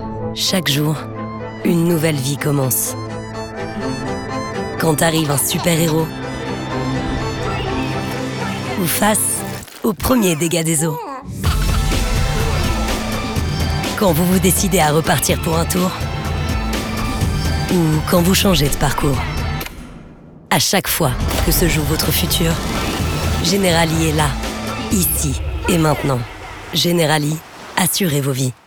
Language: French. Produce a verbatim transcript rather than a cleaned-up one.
Chaque jour, une nouvelle vie commence. Quand arrive un super-héros, ou face au premier dégât des eaux. Quand vous vous décidez à repartir pour un tour, ou quand vous changez de parcours. À chaque fois que se joue votre futur, Generali est là, ici et maintenant. Generali, assurez vos vies.